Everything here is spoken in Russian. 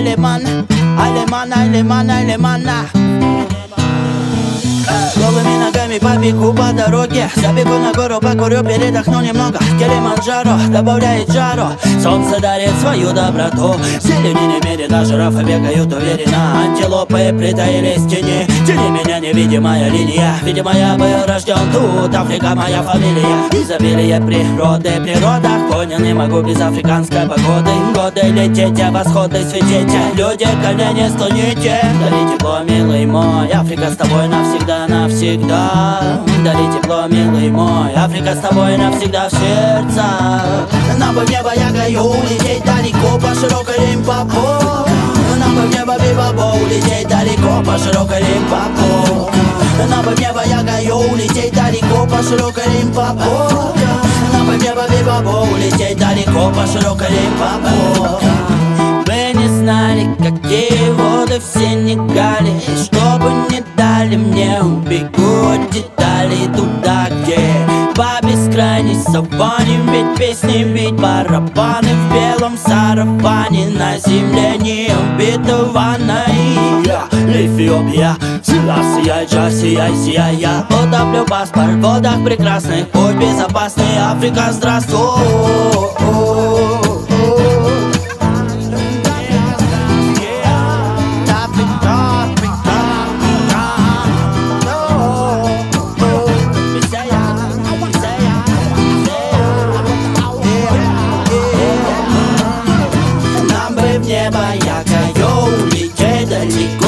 Алимана. Голыми ногами побегу по дороге, забегу на гору, покурю, передохну немного. Килиманджаро добавляет жару, солнце дарит свою доброту. Зелени немерено, жирафы бегают уверенно, антилопы притаились в тени. Тени меня невидимая линия, видимо я был рожден тут. Африка моя фамилия, изобилие природы. Природах понял, не могу без африканской погоды. Годы лететь, а восходы светите. Люди, колени склоните, дари тепло, милый мой. Африка с тобой навсегда, навсегда. Дари тепло, милый мой. Африка с тобой навсегда в сердцах. Нам бы в небо я гою, лететь далеко по широкой Лимпопо. Нам бы в небо бибабо, улететь далеко по широкой Лимпопо. Нам бы в небо я гою, лететь далеко по широкой Лимпопо. Нам бы в небо бибабо, улететь далеко по широкой Лимпопо. Вы не знали, какие воды в Сенегале, и чтобы не дали мне, убегу от деталей туда, где по бескрайней саванне. Ведь песни, ведь барабаны в белом сарафане, на земле необетованной. Эфиопия, сияй, сияй, я утоплю паспорт в водах прекрасных. Путь безопасный, Африка, здравствуй. Небо я гою, лететь далеко